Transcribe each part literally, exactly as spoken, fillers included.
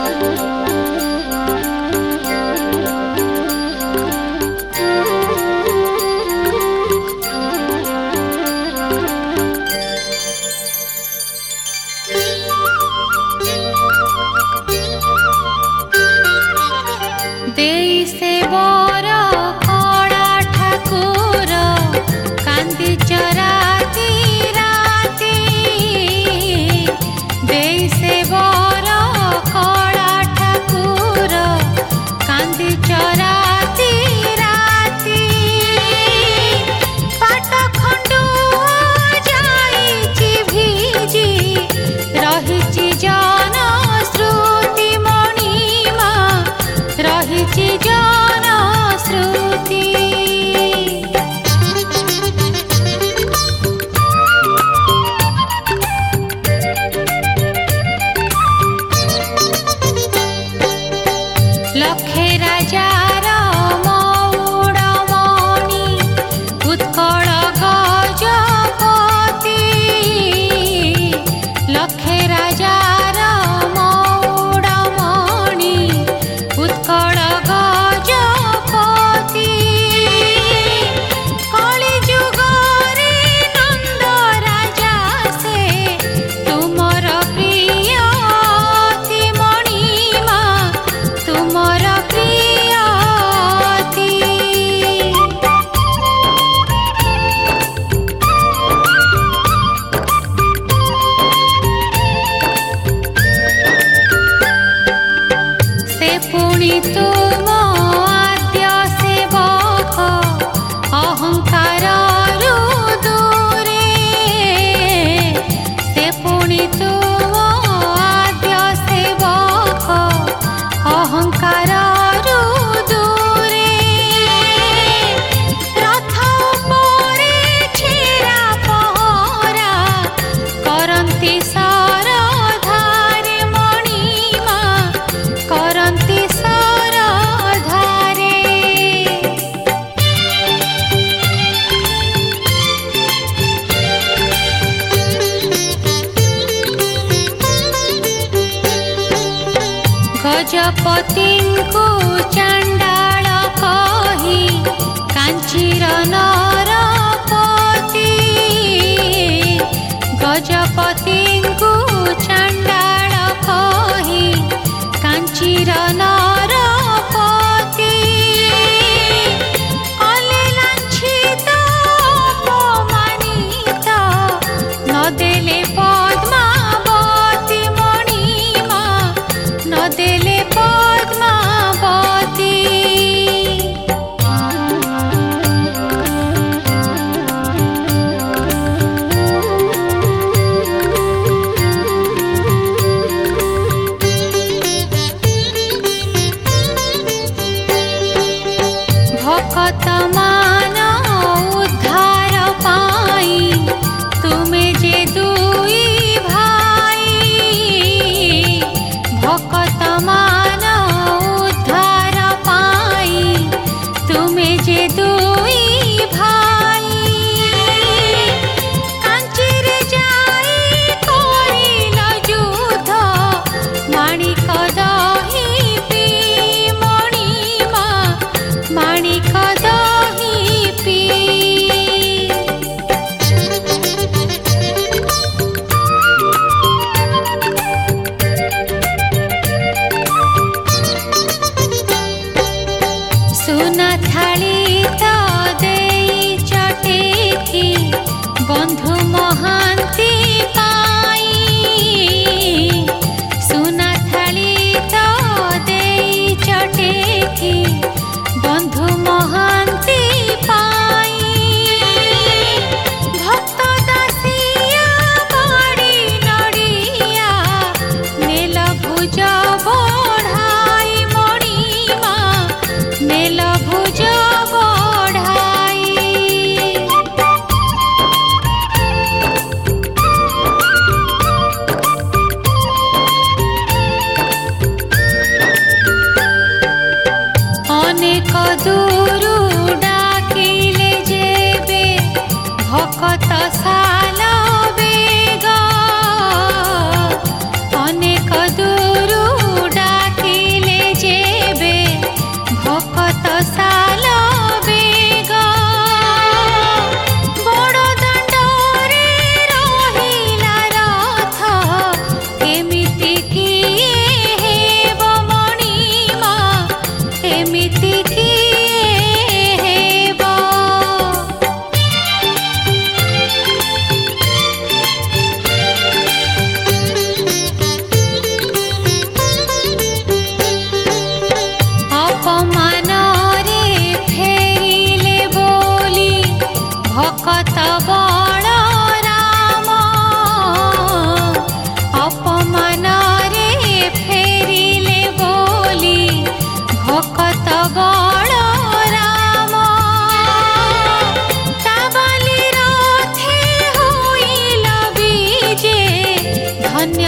गजपतिଙ୍କୁ चांडाळ कहि कांचीर नरपति गजपतिଙ୍କୁ चांडाळ कहि कांचीर नरपति कले लांछित अपमानित न देले पद्मावती मणिमा न देले पद्मावती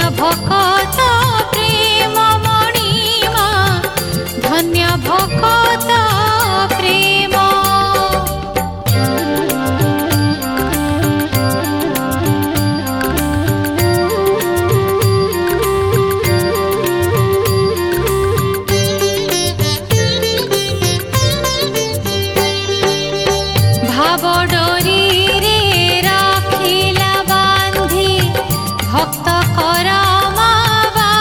ভকত প্রেম মণিমা ধন্য ভকত প্রেম ভাব ডোরি রে রাখিলা বান্ধি ভক্ত করমা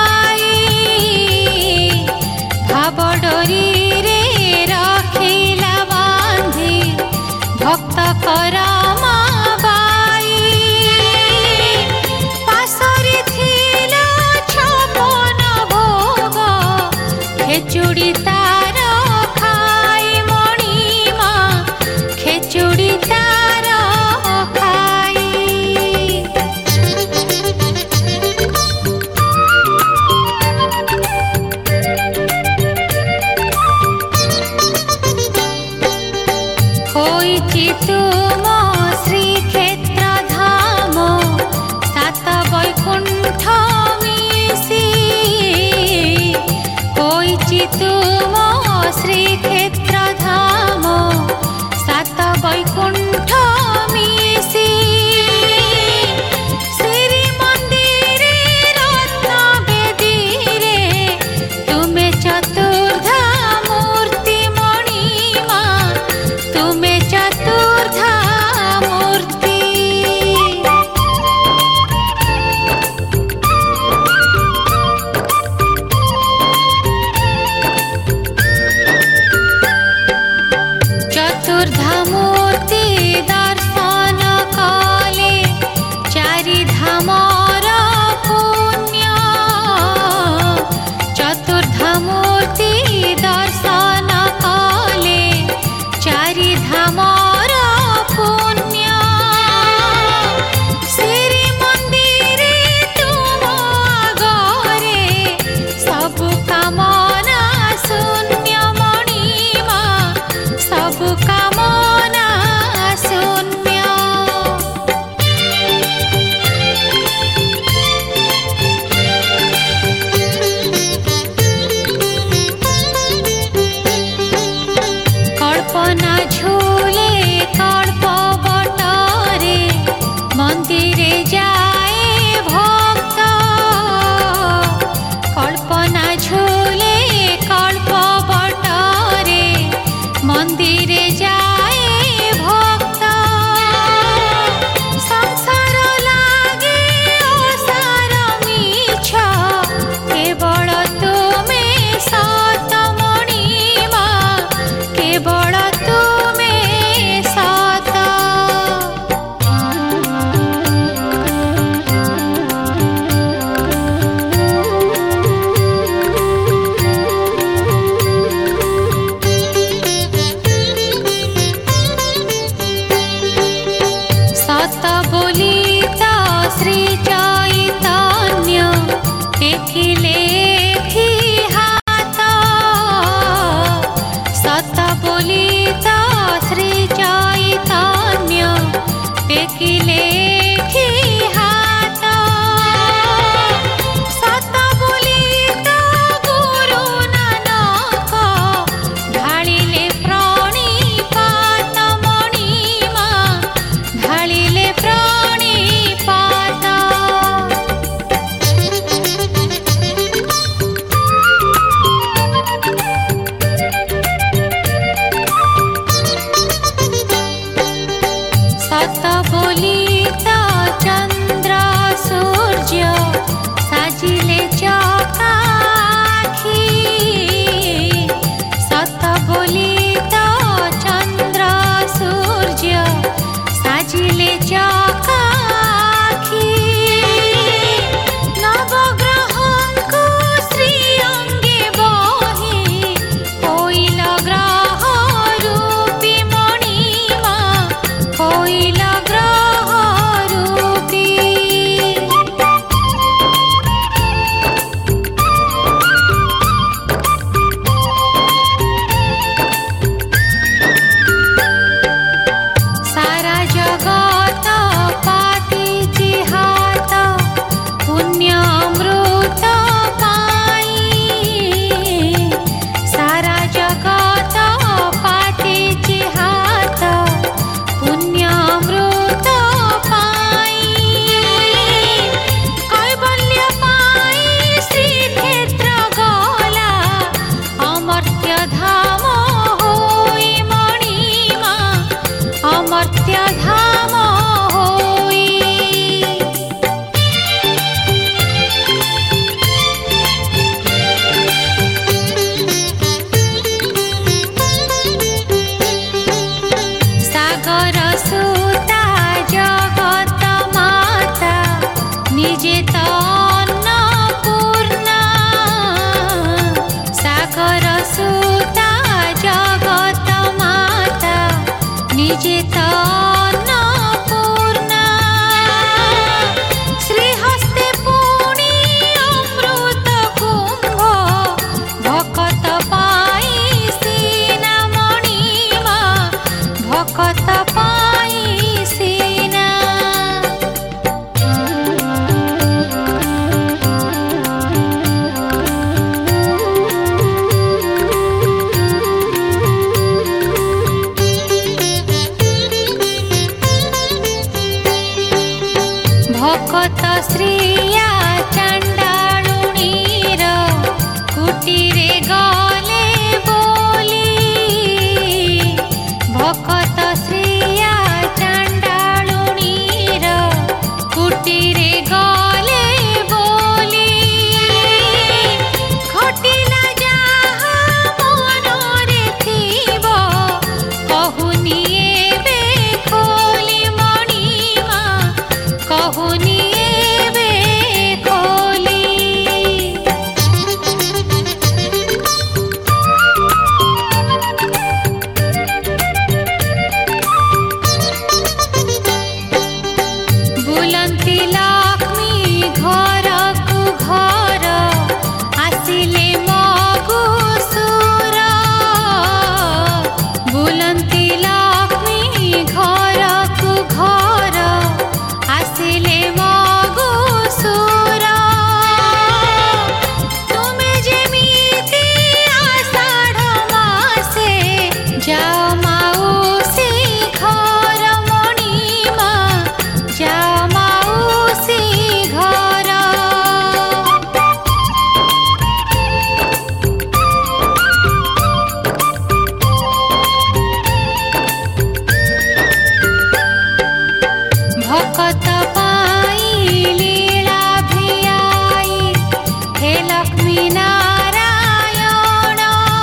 नारायण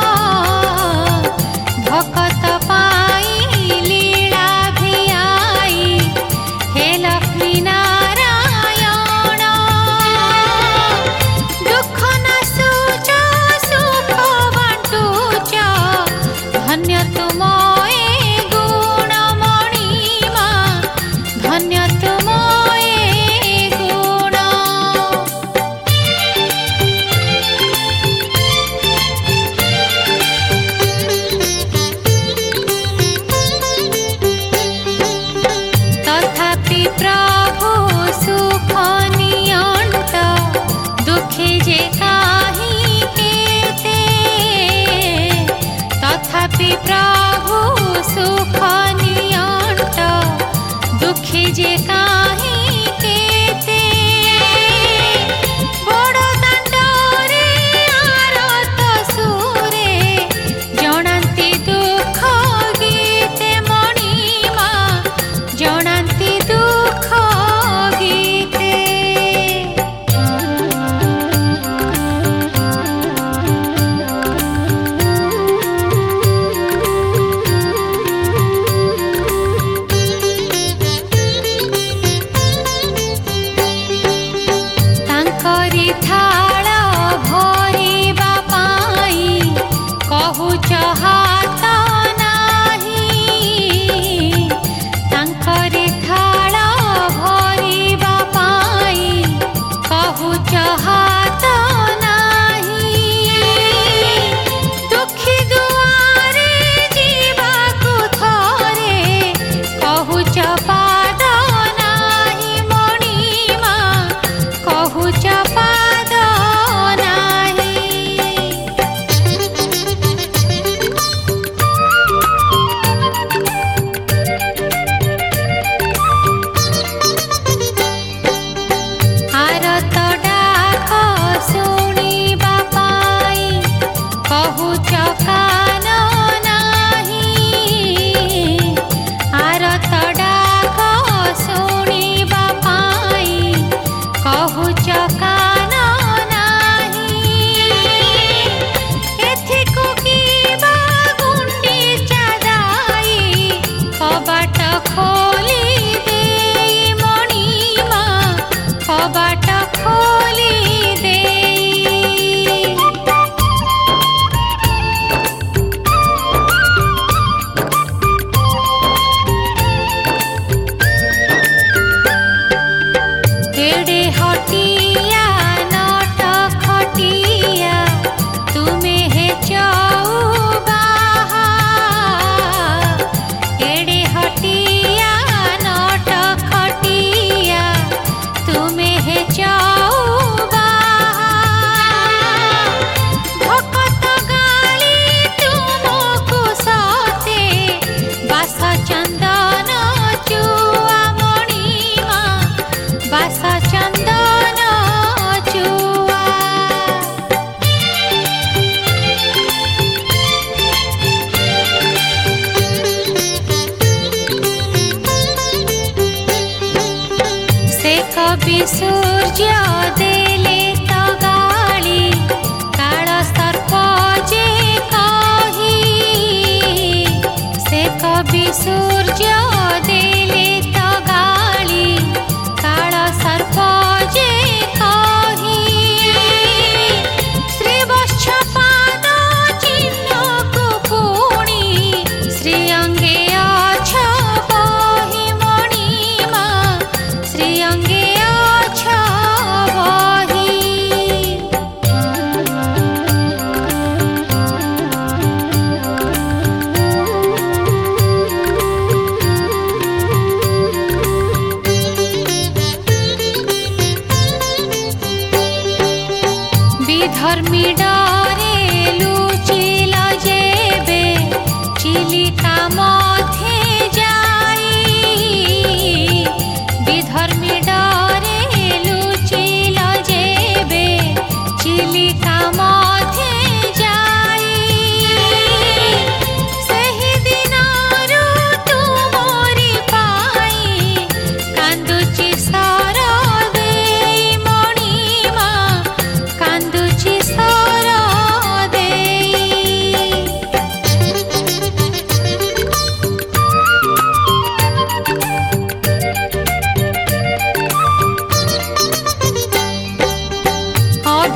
भकत पाई लीला भियाई हे लक्ष्मी नारायण दुख नाशुच सुख बांटुच धन्य तुम ए गुणमणिमा धन्य तुम ए गुण तथापि प्रभु सुख नियंत दुखे जे काहि केते तथापि प्रभु सुख नियंत दुखे जे काहि केते बड़ दांडरे आरत सुरे जणांती दुख गीते मणिमा जणांती दुख गीते तांकरी थाल भरिबा पाई कहुच हात नाही तांकरी थाल भरिबा पाई कहुच हात नाही दुखी दुआरे जीवाकु थरे कहुच पाद नाही मणिमा कहुच पाद नाही आरत डाक शुणिबा पाई कहुच कान नाही आरत डाक शुणिबा पाई कहुच कान नाही एथिको किबा गुंडीचा दाई कबाट खोली देई मणिमा कबाट खोली देई एड़े हटिया नट खटिया तुमे हे चौबाहा एड़े हटिया नट खटिया तुमे हे चौबाहा भकत गाली तुमको सते बास चंदन चुआ मणिमा बास चंदन चुआ से कवि सूर्य देले तो गाली काल सर्प जे कही से कवि सूर्य देले तो गाली काल सर्प जे कही श्री वत्स पाद चिन्ह को पुणी श्री अंगे अछ बही मणिमा श्री अंगे अछ बही विधर्मी डरे लुचिल जेबे चिलिका मध्य जाई विधर्मी डरे लुचिल जेबे चिलिका मध्य जाई सही दिनरु तुमरी पाई कांदुची सर देई मणिमा कांदुची सर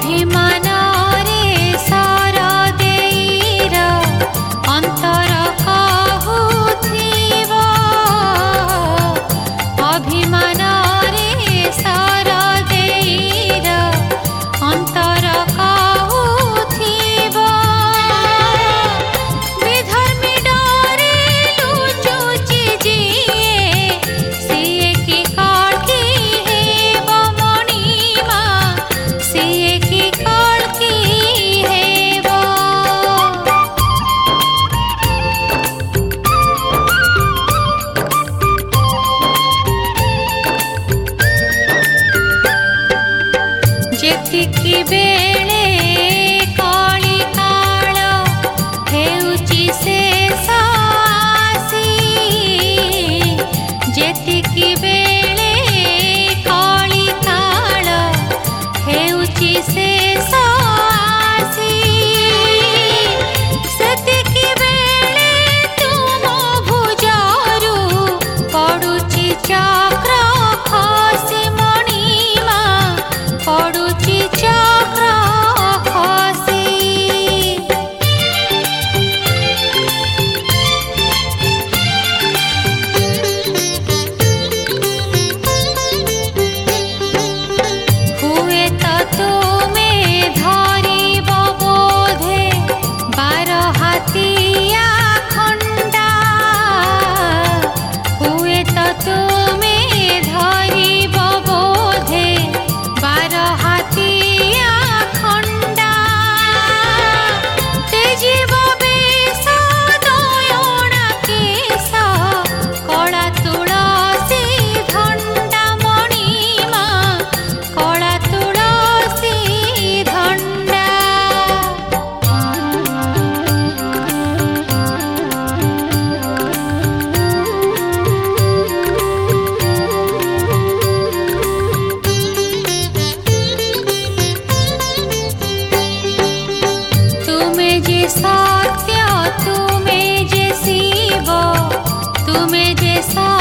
अभिमान रे सारा देईर अंतर कहुथिबो अभिमान रे सारा देईर अंतर कहुथिबो विधर्मी डरे लुचुची जिए सिए की काळकी हेबो मणिमा सिए की काळकी हेबो जेतिकी बेले कळी काळ हेउची शेष आसी जेतिकी बेले कळी काळ हेउची शेष आसी सेतिकी बेले तुम भुजरू पडुची चक्र खसी मणिमा पडुची चक्र खसी हुए तो तुमे धरिब बोधे बार हाथिया खंडा हुए तो तुमे धरिब बोधे बार हाथिया खंडा तेजिब बेश दयणा केश कला तुलसी धंडा मणिमा कला तुलसी धंडा तुमे जे सत्य तुमे जे शिव तुमे जे सा